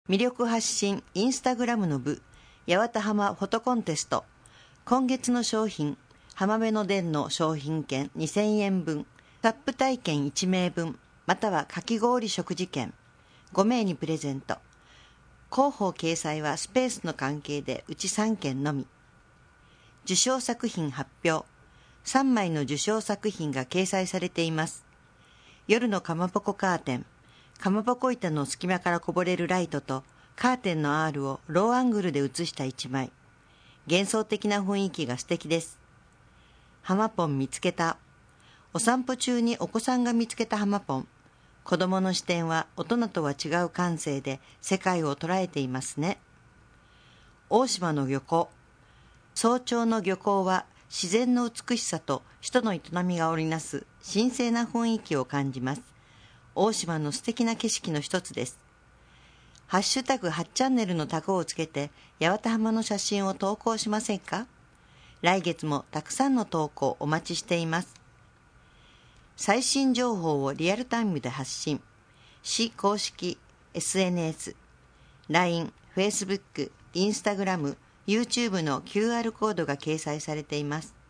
魅力発信インスタグラムの部、八幡浜フォトコンテスト。今月の商品、浜辺の伝の商品券2000円分、サップ体験1名分、またはかき氷食事券5名にプレゼント。広報掲載はスペースの関係でうち3件のみ。受賞作品発表。3枚の受賞作品が掲載されています。夜のかまぼこカーテン。かまぼこ板の隙間からこぼれるライトとカーテンの R をローアングルで写した1枚。幻想的な雰囲気が素敵です。浜ポン見つけた。お散歩中にお子さんが見つけた浜ポン。子供の視点は大人とは違う感性で世界を捉えていますね。大島の漁港。早朝の漁港は自然の美しさと人の営みが織りなす神聖な雰囲気を感じます。大島の素敵な景色の一つです。ハッシュタグ8チャンネルのタグをつけて八幡浜の写真を投稿しませんか？来月もたくさんの投稿お待ちしています。最新情報をリアルタイムで発信。市公式 SNS、LINE、Facebook、Instagram、YouTube の QR コードが掲載されています。